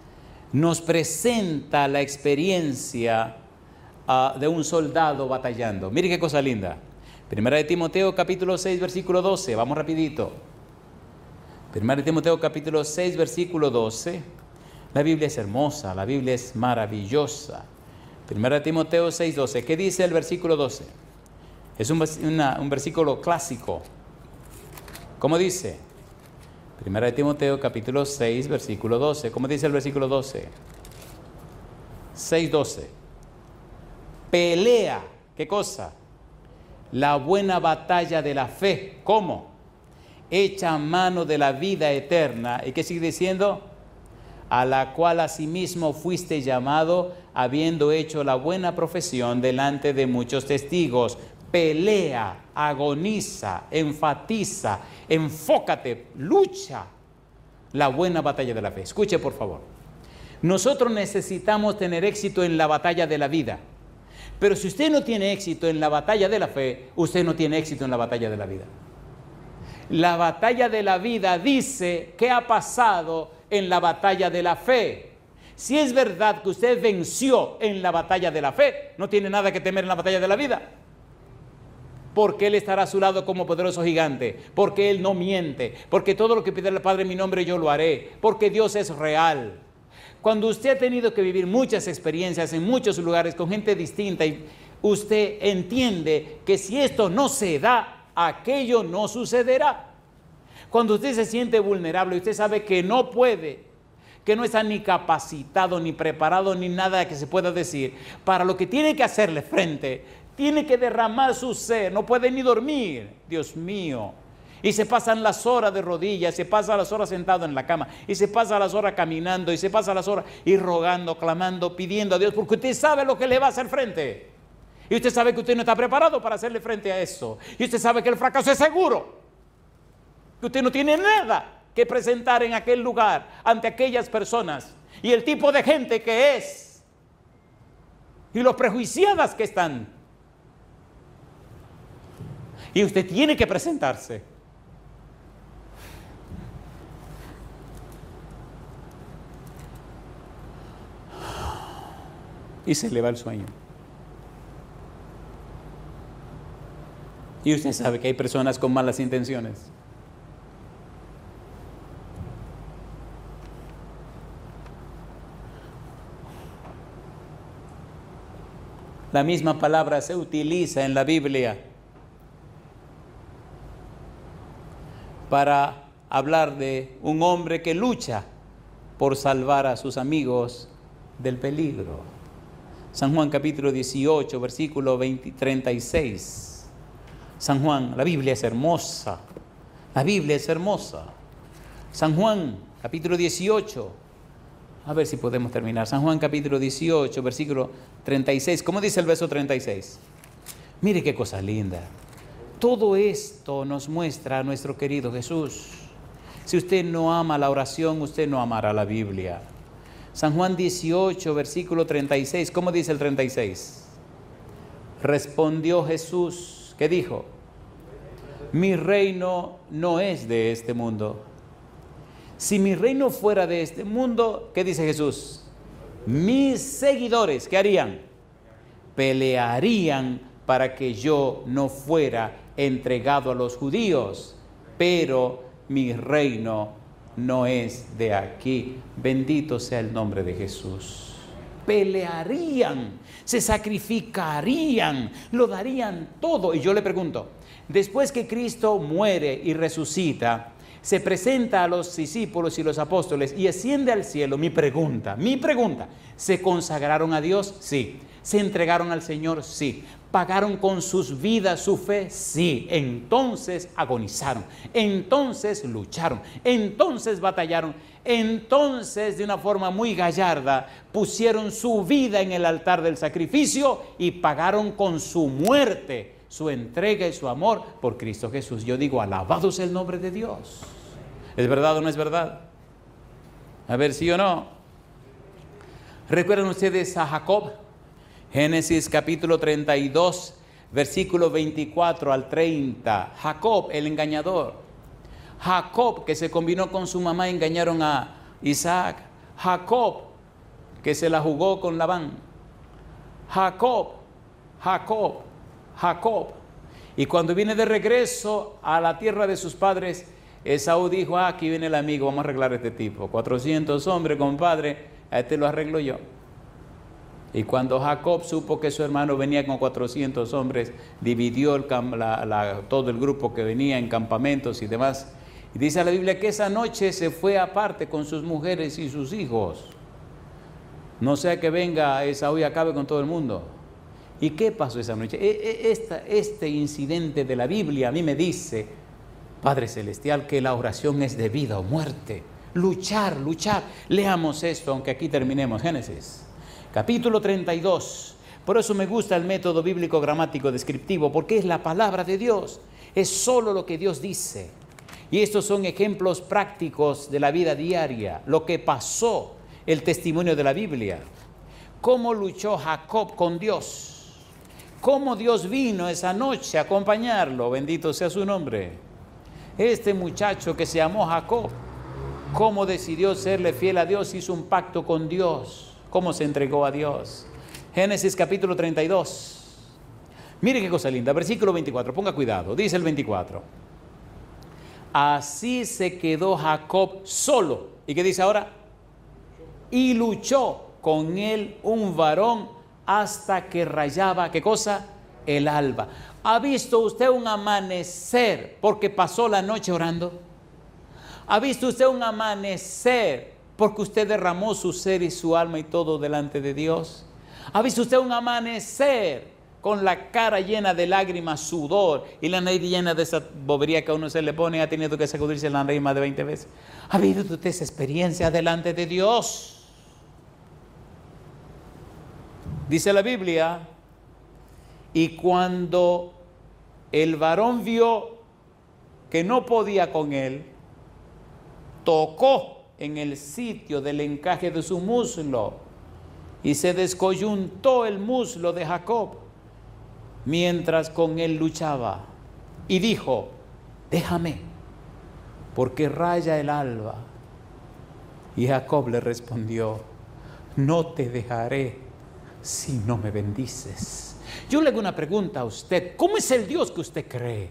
nos presenta la experiencia uh, de un soldado batallando. Mire qué cosa linda. Primera de Timoteo capítulo seis, versículo doce. Vamos rapidito. Primera de Timoteo capítulo seis, versículo doce. La Biblia es hermosa, la Biblia es maravillosa. Primera de Timoteo seis, doce. ¿Qué dice el versículo doce? Es un, una, un versículo clásico. ¿Cómo dice? Primera de Timoteo capítulo seis, versículo doce. ¿Cómo dice el versículo doce? seis, doce. Pelea. ¿Qué cosa? La buena batalla de la fe. ¿Cómo? Echa mano de la vida eterna. ¿Y qué sigue diciendo? A la cual asimismo fuiste llamado, habiendo hecho la buena profesión delante de muchos testigos. Pelea, agoniza, enfatiza, enfócate, lucha la buena batalla de la fe. Escuche, por favor. Nosotros necesitamos tener éxito en la batalla de la vida. Pero si usted no tiene éxito en la batalla de la fe, usted no tiene éxito en la batalla de la vida. La batalla de la vida dice qué ha pasado en la batalla de la fe. Si es verdad que usted venció en la batalla de la fe, no tiene nada que temer en la batalla de la vida. Porque Él estará a su lado como poderoso gigante, porque Él no miente, porque todo lo que pide el Padre en mi nombre yo lo haré, porque Dios es real. Cuando usted ha tenido que vivir muchas experiencias en muchos lugares con gente distinta, y usted entiende que si esto no se da, aquello no sucederá. Cuando usted se siente vulnerable, usted sabe que no puede, que no está ni capacitado, ni preparado, ni nada que se pueda decir, para lo que tiene que hacerle frente, tiene que derramar su ser, no puede ni dormir, Dios mío. Y se pasan las horas de rodillas, se pasa las horas sentado en la cama, y se pasa las horas caminando, y se pasa las horas y rogando, clamando, pidiendo a Dios, porque usted sabe lo que le va a hacer frente. Y usted sabe que usted no está preparado para hacerle frente a eso. Y usted sabe que el fracaso es seguro. Que usted no tiene nada que presentar en aquel lugar, ante aquellas personas, y el tipo de gente que es, y los prejuiciadas que están. Y usted tiene que presentarse. Y se le va el sueño. Y usted sabe que hay personas con malas intenciones. La misma palabra se utiliza en la Biblia para hablar de un hombre que lucha por salvar a sus amigos del peligro. San Juan capítulo dieciocho, versículo veinte, treinta y seis. San Juan, la Biblia es hermosa. La Biblia es hermosa. San Juan capítulo dieciocho. A ver si podemos terminar. San Juan capítulo dieciocho, versículo treinta y seis. ¿Cómo dice el verso treinta y seis? Mire qué cosa linda. Todo esto nos muestra a nuestro querido Jesús. Si usted no ama la oración, usted no amará la Biblia. San Juan dieciocho, versículo treinta y seis. ¿Cómo dice el treinta y seis? Respondió Jesús, ¿qué dijo? Mi reino no es de este mundo. Si mi reino fuera de este mundo, ¿qué dice Jesús? Mis seguidores, ¿qué harían? Pelearían para que yo no fuera entregado a los judíos, pero mi reino no es de aquí. Bendito sea el nombre de Jesús. Pelearían, se sacrificarían, lo darían todo. Y yo le pregunto, después que Cristo muere y resucita, se presenta a los discípulos y los apóstoles y asciende al cielo. Mi pregunta, mi pregunta, ¿se consagraron a Dios? Sí. ¿Se entregaron al Señor? Sí. ¿Pagaron con sus vidas su fe? Sí. Entonces agonizaron, entonces lucharon, entonces batallaron, entonces de una forma muy gallarda pusieron su vida en el altar del sacrificio y pagaron con su muerte su entrega y su amor por Cristo Jesús. Yo digo, alabado sea el nombre de Dios. ¿Es verdad o no es verdad? A ver, ¿sí o no? ¿Recuerdan ustedes a Jacob? Génesis capítulo treinta y dos, versículo veinticuatro al treinta. Jacob, el engañador. Jacob, que se combinó con su mamá y engañaron a Isaac. Jacob, que se la jugó con Labán. Jacob, Jacob, Jacob. Y cuando viene de regreso a la tierra de sus padres, Esaú dijo, ah, aquí viene el amigo, vamos a arreglar a este tipo. cuatrocientos hombres, compadre, a este lo arreglo yo. Y cuando Jacob supo que su hermano venía con cuatrocientos hombres, dividió el, la, la, todo el grupo que venía en campamentos y demás. Y dice la Biblia que esa noche se fue aparte con sus mujeres y sus hijos. No sea que venga Esaú y acabe con todo el mundo. ¿Y qué pasó esa noche? Esta, este incidente de la Biblia a mí me dice, Padre Celestial, que la oración es de vida o muerte. Luchar, luchar. Leamos esto, aunque aquí terminemos. Génesis, capítulo treinta y dos. Por eso me gusta el método bíblico gramático descriptivo, porque es la palabra de Dios. Es solo lo que Dios dice. Y estos son ejemplos prácticos de la vida diaria, lo que pasó, el testimonio de la Biblia. Cómo luchó Jacob con Dios. Cómo Dios vino esa noche a acompañarlo. Bendito sea su nombre. Este muchacho que se llamó Jacob, cómo decidió serle fiel a Dios, hizo un pacto con Dios. Cómo se entregó a Dios. Génesis capítulo treinta y dos. Mire qué cosa linda. Versículo veinticuatro. Ponga cuidado. Dice el veinticuatro. Así se quedó Jacob solo. ¿Y qué dice ahora? Y luchó con él un varón hasta que rayaba, ¿qué cosa? El alba. ¿Ha visto usted un amanecer porque pasó la noche orando? ¿Ha visto usted un amanecer porque usted derramó su ser y su alma y todo delante de Dios? ¿Ha visto usted un amanecer con la cara llena de lágrimas, sudor y la nariz llena de esa bobería que a uno se le pone? Ha tenido que sacudirse la nariz más de veinte veces. ¿Ha vivido usted esa experiencia delante de Dios? Dice la Biblia, y cuando el varón vio que no podía con él, tocó en el sitio del encaje de su muslo y se descoyuntó el muslo de Jacob mientras con él luchaba, y dijo, déjame, porque raya el alba. Y Jacob le respondió, no te dejaré si no me bendices. Yo le hago una pregunta a usted, ¿cómo es el Dios que usted cree?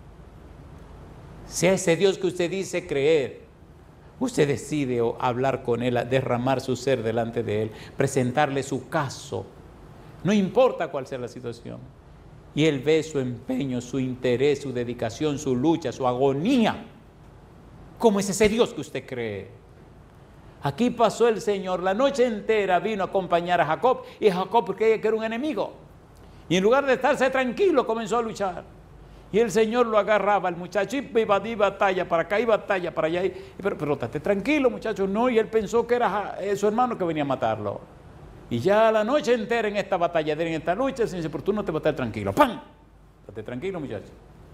Si a ese Dios que usted dice creer, usted decide hablar con Él, derramar su ser delante de Él, presentarle su caso, no importa cuál sea la situación, y Él ve su empeño, su interés, su dedicación, su lucha, su agonía. ¿Cómo es ese Dios que usted cree? Aquí pasó el Señor, la noche entera vino a acompañar a Jacob, y Jacob creía que era un enemigo, y en lugar de estarse tranquilo comenzó a luchar, y el Señor lo agarraba, el muchacho iba de batalla para acá y batalla para allá, y, pero, pero estate tranquilo muchacho, no, y él pensó que era su hermano que venía a matarlo, y ya la noche entera en esta batalla, en esta lucha, el Señor dice, pero tú no te vas a estar tranquilo, ¡pam! Estate tranquilo muchacho,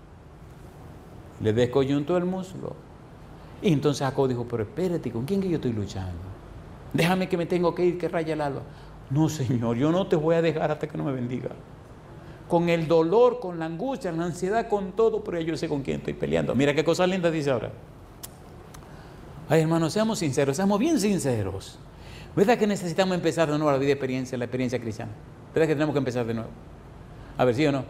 le descoyuntó el muslo. Y entonces Jacob dijo, pero espérate, ¿con quién que yo estoy luchando? Déjame que me tengo que ir, que raya el alba. No, Señor, yo no te voy a dejar hasta que no me bendiga. Con el dolor, con la angustia, la ansiedad, con todo, pero yo sé con quién estoy peleando. Mira qué cosa linda dice ahora. Ay, hermanos, seamos sinceros, seamos bien sinceros. ¿Verdad que necesitamos empezar de nuevo la vida de experiencia, la experiencia cristiana? ¿Verdad que tenemos que empezar de nuevo? A ver, ¿sí o no?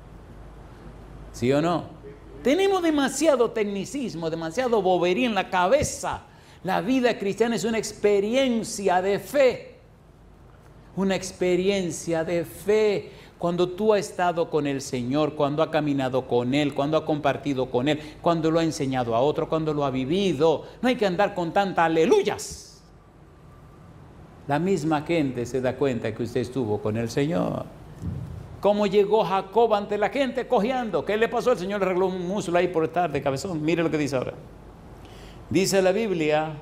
¿Sí o no? Tenemos demasiado tecnicismo, demasiado bobería en la cabeza. La vida cristiana es una experiencia de fe. Una experiencia de fe. Cuando tú has estado con el Señor, cuando has caminado con Él, cuando has compartido con Él, cuando lo ha enseñado a otro, cuando lo ha vivido. No hay que andar con tantas aleluyas. La misma gente se da cuenta que usted estuvo con el Señor. ¿Cómo llegó Jacob ante la gente cojeando? ¿Qué le pasó? El Señor le arregló un muslo ahí por estar de cabezón. Mire lo que dice ahora. Dice la Biblia,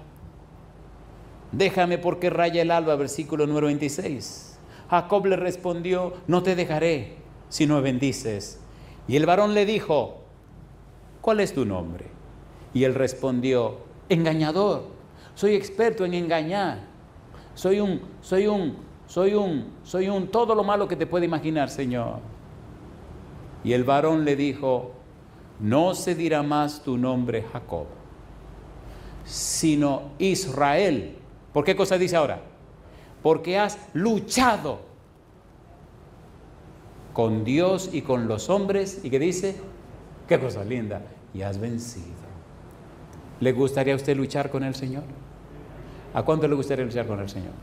déjame porque raya el alba, versículo número veintiséis. Jacob le respondió, no te dejaré si no me bendices. Y el varón le dijo, ¿cuál es tu nombre? Y él respondió, engañador, soy experto en engañar. Soy un, soy un... Soy un, soy un todo lo malo que te puede imaginar, Señor. Y el varón le dijo, no se dirá más tu nombre Jacob, sino Israel. ¿Por qué cosa dice ahora? porque has luchado con Dios y con los hombres. ¿Y qué dice? Qué cosa linda. Y has vencido. ¿Le gustaría a usted luchar con el Señor? ¿A cuánto le gustaría luchar con el Señor?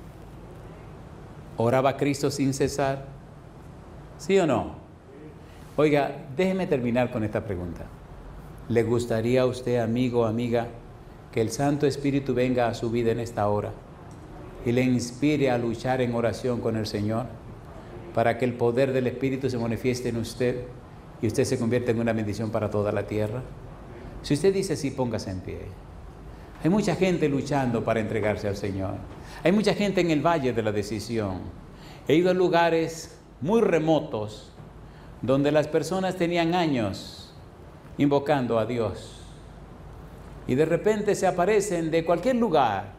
¿Oraba Cristo sin cesar? ¿Sí o no? Oiga, déjeme terminar con esta pregunta. ¿Le gustaría a usted, amigo o amiga, que el Santo Espíritu venga a su vida en esta hora y le inspire a luchar en oración con el Señor para que el poder del Espíritu se manifieste en usted y usted se convierta en una bendición para toda la tierra? Si usted dice sí, póngase en pie. Hay mucha gente luchando para entregarse al Señor. Hay mucha gente en el Valle de la Decisión. He ido a lugares muy remotos donde las personas tenían años invocando a Dios y de repente se aparecen de cualquier lugar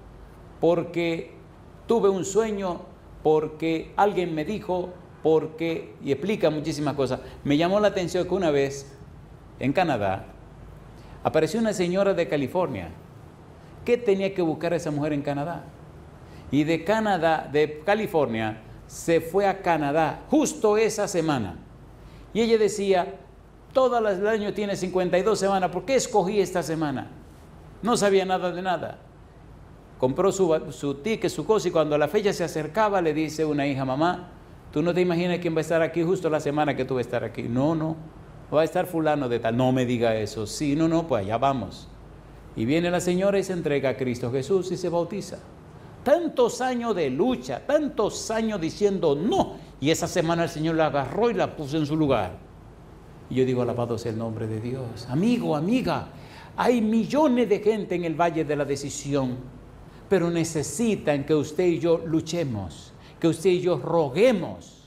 porque tuve un sueño, porque alguien me dijo, porque, y explica muchísimas cosas. Me llamó la atención que una vez en Canadá apareció una señora de California. ¿Qué tenía que buscar esa mujer en Canadá? Y de Canadá, de California, se fue a Canadá justo esa semana. Y ella decía, todas las del año tiene cincuenta y dos semanas, ¿por qué escogí esta semana? No sabía nada de nada. Compró su, su ticket, su cosa, y cuando la fecha se acercaba, le dice una hija, mamá, ¿tú no te imaginas quién va a estar aquí justo la semana que tú vas a estar aquí? No, no, va a estar fulano de tal. No me diga eso. Sí, no, no, pues allá vamos. Y viene la señora y se entrega a Cristo Jesús y se bautiza. Tantos años de lucha, tantos años diciendo no. Y esa semana el Señor la agarró y la puso en su lugar. Y yo digo, alabado sea el nombre de Dios. Amigo, amiga, hay millones de gente en el Valle de la Decisión, pero necesitan que usted y yo luchemos, que usted y yo roguemos.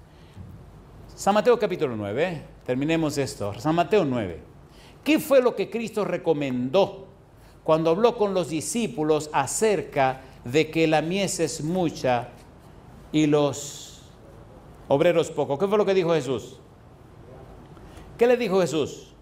San Mateo capítulo nueve, terminemos esto. San Mateo nueve. ¿Qué fue lo que Cristo recomendó cuando habló con los discípulos acerca de que la mies es mucha y los obreros pocos? ¿Qué fue lo que dijo Jesús? ¿Qué le dijo Jesús?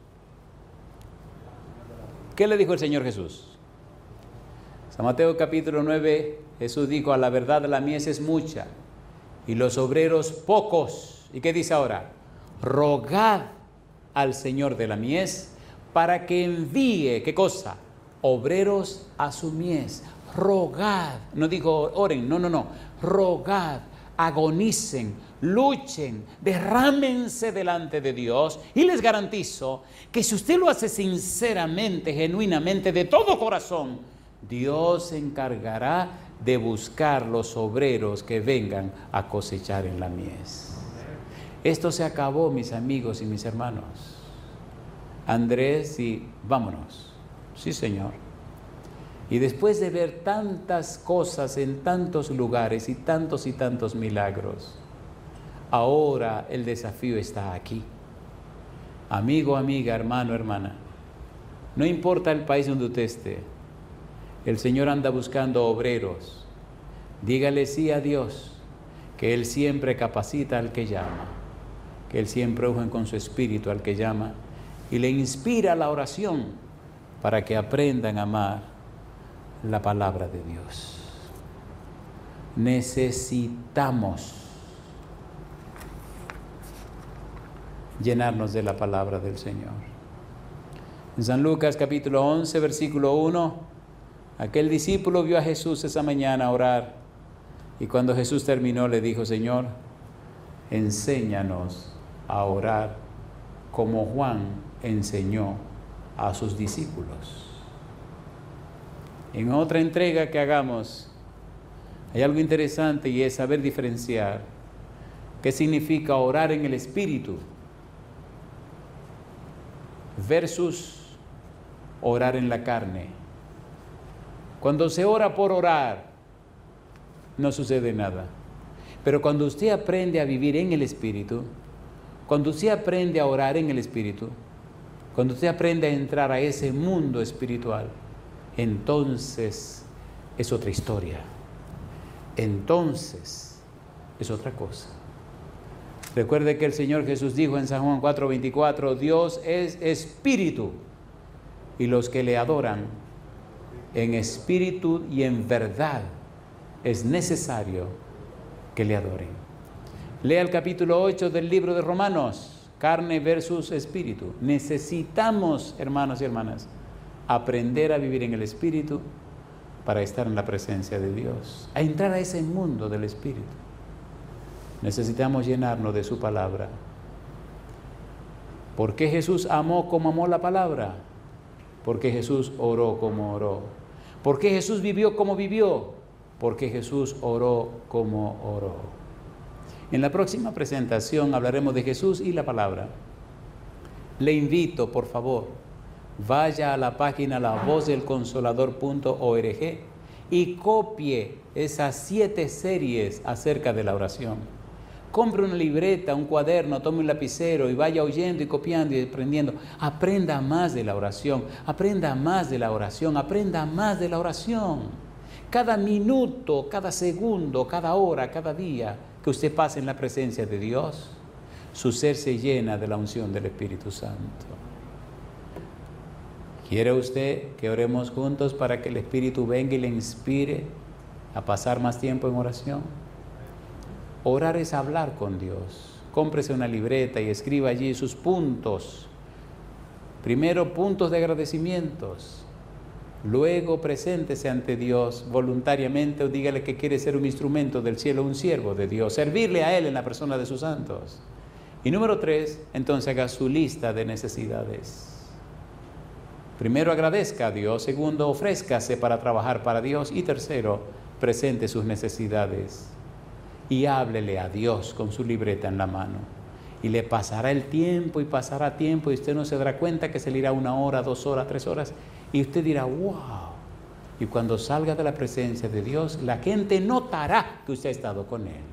¿Qué le dijo el Señor Jesús? San Mateo capítulo nueve, Jesús dijo, a la verdad la mies es mucha y los obreros pocos. ¿Y qué dice ahora? Rogad al Señor de la mies para que envíe, ¿qué cosa? Obreros a su mies. Rogad, no digo oren, no, no, no, rogad, agonicen, luchen, derrámense delante de Dios y les garantizo que si usted lo hace sinceramente, genuinamente, de todo corazón, Dios se encargará de buscar los obreros que vengan a cosechar en la mies. Esto se acabó, mis amigos y mis hermanos. Andrés, y vámonos. Sí, Señor. Y después de ver tantas cosas en tantos lugares y tantos y tantos milagros, ahora el desafío está aquí. Amigo, amiga, hermano, hermana, no importa el país donde usted esté, el Señor anda buscando obreros. Dígale sí a Dios, que Él siempre capacita al que llama, que Él siempre unge con su espíritu al que llama y le inspira la oración para que aprendan a amar la palabra de Dios. Necesitamos llenarnos de la palabra del Señor. En San Lucas capítulo once, versículo uno, aquel discípulo vio a Jesús esa mañana orar y cuando Jesús terminó le dijo, Señor, enséñanos a orar como Juan enseñó a sus discípulos. En otra entrega que hagamos, hay algo interesante y es saber diferenciar qué significa orar en el Espíritu versus orar en la carne. Cuando se ora por orar, no sucede nada. Pero cuando usted aprende a vivir en el Espíritu, cuando usted aprende a orar en el Espíritu, cuando usted aprende a entrar a ese mundo espiritual, entonces es otra historia. Entonces es otra cosa. Recuerde que el Señor Jesús dijo en San Juan cuatro veinticuatro, Dios es espíritu y los que le adoran en espíritu y en verdad es necesario que le adoren. Lea el capítulo ocho del libro de Romanos, carne versus espíritu. Necesitamos, hermanos y hermanas, aprender a vivir en el espíritu para estar en la presencia de Dios, a entrar a ese mundo del espíritu. Necesitamos llenarnos de su palabra. ¿Por qué Jesús amó como amó la palabra? Porque Jesús oró como oró. ¿Por qué Jesús vivió como vivió? Porque Jesús oró como oró. En la próxima presentación hablaremos de Jesús y la palabra. Le invito, por favor, vaya a la página la voz del consolador punto org y copie esas siete series acerca de la oración. Compre una libreta, un cuaderno, tome un lapicero y vaya oyendo y copiando y aprendiendo. Aprenda más de la oración, aprenda más de la oración, aprenda más de la oración. Cada minuto, cada segundo, cada hora, cada día que usted pase en la presencia de Dios, su ser se llena de la unción del Espíritu Santo. ¿Quiere usted que oremos juntos para que el Espíritu venga y le inspire a pasar más tiempo en oración? Orar es hablar con Dios. Cómprese una libreta y escriba allí sus puntos. Primero, puntos de agradecimientos. Luego, preséntese ante Dios voluntariamente o dígale que quiere ser un instrumento del cielo, un siervo de Dios, servirle a Él en la persona de sus santos. Y número tres, entonces haga su lista de necesidades. Primero, agradezca a Dios. Segundo, ofrézcase para trabajar para Dios. Y tercero, presente sus necesidades. Y háblele a Dios con su libreta en la mano. Y le pasará el tiempo y pasará tiempo y usted no se dará cuenta que se le irá una hora, dos horas, tres horas. Y usted dirá, wow. Y cuando salga de la presencia de Dios, la gente notará que usted ha estado con Él.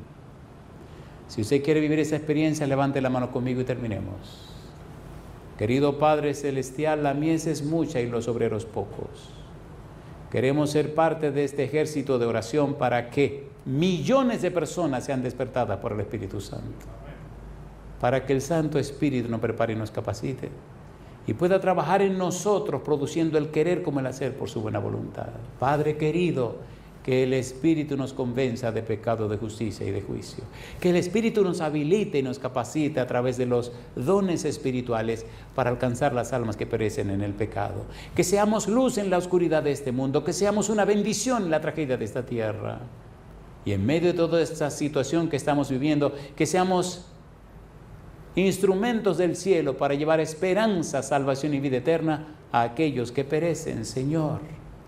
Si usted quiere vivir esa experiencia, levante la mano conmigo y terminemos. Querido Padre Celestial, la mies es mucha y los obreros pocos. Queremos ser parte de este ejército de oración para que millones de personas sean despertadas por el Espíritu Santo. Para que el Santo Espíritu nos prepare y nos capacite y pueda trabajar en nosotros produciendo el querer como el hacer por su buena voluntad. Padre querido, que el Espíritu nos convenza de pecado, de justicia y de juicio. Que el Espíritu nos habilite y nos capacite a través de los dones espirituales para alcanzar las almas que perecen en el pecado. Que seamos luz en la oscuridad de este mundo, que seamos una bendición en la tragedia de esta tierra. Y en medio de toda esta situación que estamos viviendo, que seamos instrumentos del cielo para llevar esperanza, salvación y vida eterna a aquellos que perecen, Señor.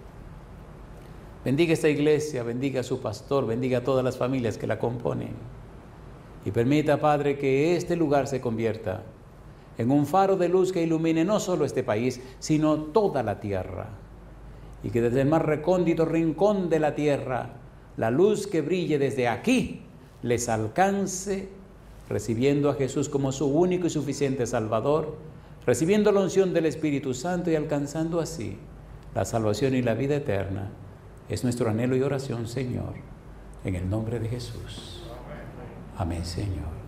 Bendiga esta iglesia, bendiga a su pastor, bendiga a todas las familias que la componen. Y permita, Padre, que este lugar se convierta en un faro de luz que ilumine no solo este país, sino toda la tierra. Y que desde el más recóndito rincón de la tierra, la luz que brille desde aquí les alcance, recibiendo a Jesús como su único y suficiente Salvador, recibiendo la unción del Espíritu Santo y alcanzando así la salvación y la vida eterna. Es nuestro anhelo y oración, Señor, en el nombre de Jesús. Amén, Señor.